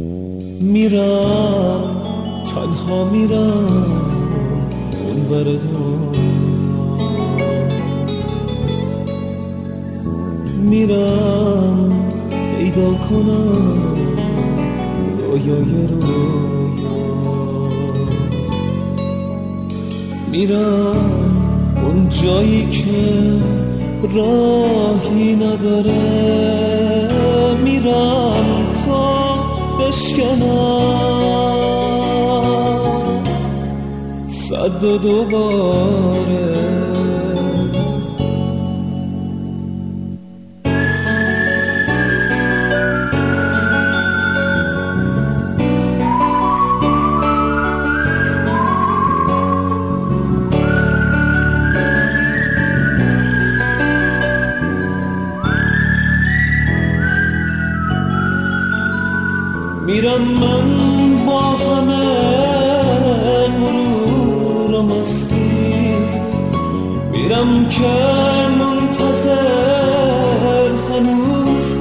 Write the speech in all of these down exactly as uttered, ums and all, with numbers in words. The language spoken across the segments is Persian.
میرم تنها میرم اون بر دنیا، میرم پیدا کنم رویای رویا، میرم اون جایی که راهی نداره، میرم تا بشکنم صد و دوباره. میرم من با همه غرور و مستی، میرم که منتظر هنوز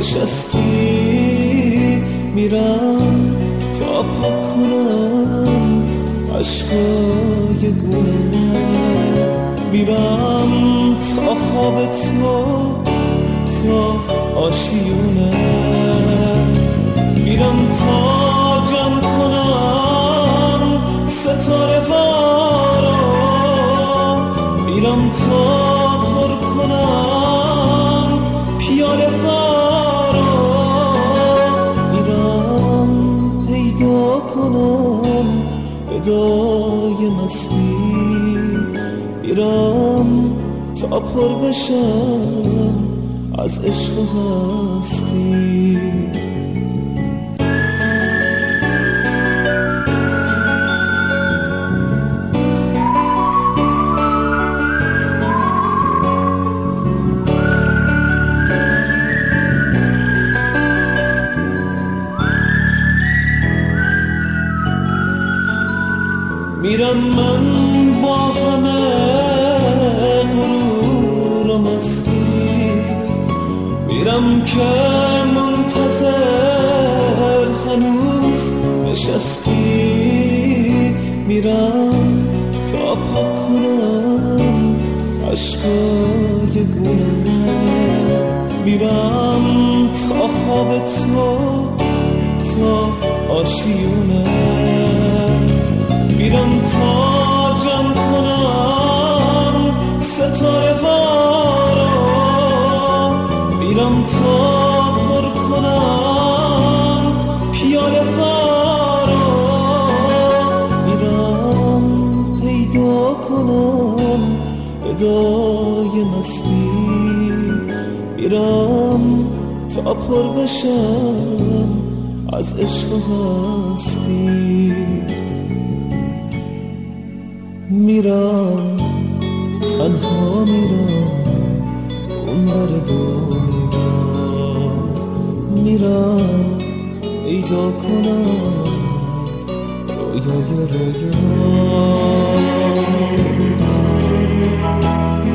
نشستی، میرم تا پاک کنم عشقای گونه، میرم تا خواب تو تا آشیونه، میرم تا جمع کنم ستاره بارا، میرم تا پر کنم پیاله بارا، میرم پیدا کنم ادای مستی، میرم تا پر بشم از عشق و هستی. میرم من با همه غرور و مستی، میرم که منتظر هنوز نشستی، میرم تا پاک کنم عشقای گونه، میرم تا خواب تو تا آشیونه، میرم تا جمع کنم ستاره بارا، میرم تا پر کنم پیاله بارا، میرم پیدا کنم ادای مستی، میرم تا پر بشم از عشق و هستی، میرم تنها میرم اون بر دنیا، میرم پیدا کنم رویای رویا.